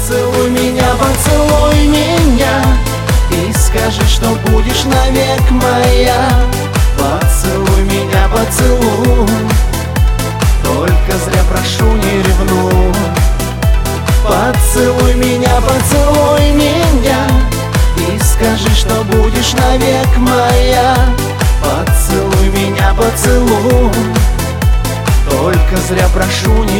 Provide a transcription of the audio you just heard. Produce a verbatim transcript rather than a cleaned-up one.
Поцелуй меня, поцелуй меня и скажи, что будешь навек моя. Поцелуй меня, поцелуй, только зря прошу, не ревнуй. Поцелуй меня, поцелуй меня и скажи, что будешь навек моя. Поцелуй меня, поцелуй, только зря прошу, не